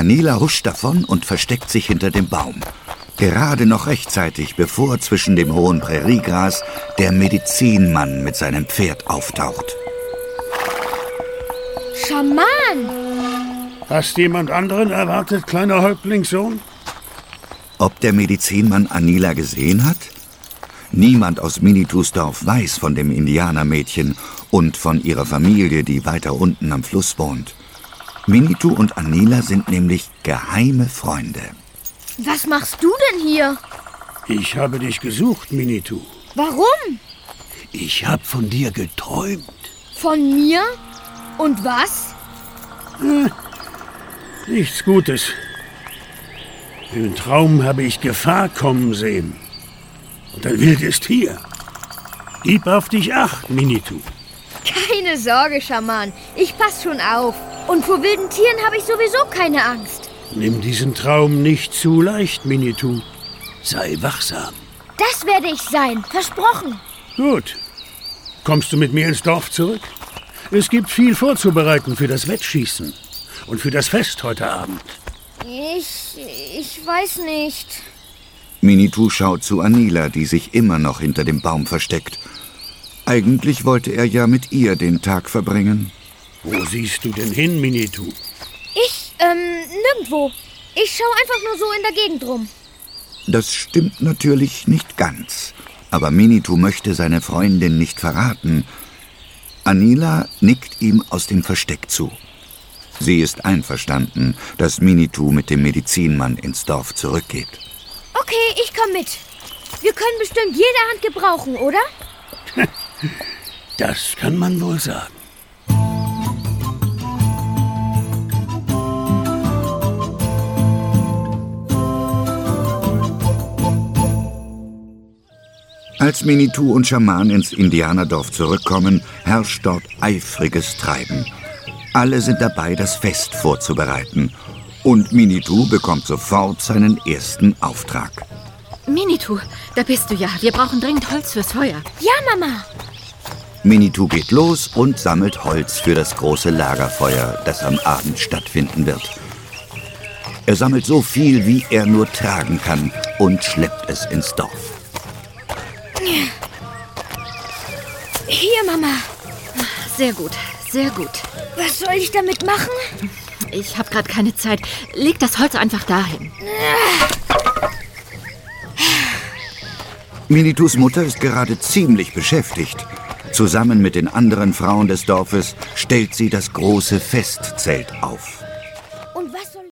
Anila huscht davon und versteckt sich hinter dem Baum. Gerade noch rechtzeitig, bevor zwischen dem hohen Präriegras der Medizinmann mit seinem Pferd auftaucht. Schaman! Hast jemand anderen erwartet, kleiner Häuptlingssohn? Ob der Medizinmann Anila gesehen hat? Niemand aus Minitus Dorf weiß von dem Indianermädchen und von ihrer Familie, die weiter unten am Fluss wohnt. Minitu und Anila sind nämlich geheime Freunde. Was machst du denn hier? Ich habe dich gesucht, Minitu. Warum? Ich habe von dir geträumt. Von mir? Und was? Nichts Gutes. Im Traum habe ich Gefahr kommen sehen. Und ein wildes Tier. Gib auf dich Acht, Minitu. Keine Sorge, Schaman. Ich pass schon auf. Und vor wilden Tieren habe ich sowieso keine Angst. Nimm diesen Traum nicht zu leicht, Minitu. Sei wachsam. Das werde ich sein. Versprochen. Gut. Kommst du mit mir ins Dorf zurück? Es gibt viel vorzubereiten für das Wettschießen. Und für das Fest heute Abend. Ich weiß nicht. Minitu schaut zu Anila, die sich immer noch hinter dem Baum versteckt. Eigentlich wollte er ja mit ihr den Tag verbringen. Wo siehst du denn hin, Minitu? Nirgendwo. Ich schaue einfach nur so in der Gegend rum. Das stimmt natürlich nicht ganz. Aber Minitu möchte seine Freundin nicht verraten. Anila nickt ihm aus dem Versteck zu. Sie ist einverstanden, dass Minitu mit dem Medizinmann ins Dorf zurückgeht. Okay, ich komme mit. Wir können bestimmt jede Hand gebrauchen, oder? Das kann man wohl sagen. Als Minitu und Schaman ins Indianerdorf zurückkommen, herrscht dort eifriges Treiben. Alle sind dabei, das Fest vorzubereiten. Und Minitu bekommt sofort seinen ersten Auftrag. Minitu, da bist du ja. Wir brauchen dringend Holz fürs Feuer. Ja, Mama. Minitu geht los und sammelt Holz für das große Lagerfeuer, das am Abend stattfinden wird. Er sammelt so viel, wie er nur tragen kann und schleppt es ins Dorf. Hier, Mama. Sehr gut, sehr gut. Was soll ich damit machen? Ich habe gerade keine Zeit. Leg das Holz einfach dahin. Minitus Mutter ist gerade ziemlich beschäftigt. Zusammen mit den anderen Frauen des Dorfes stellt sie das große Festzelt auf.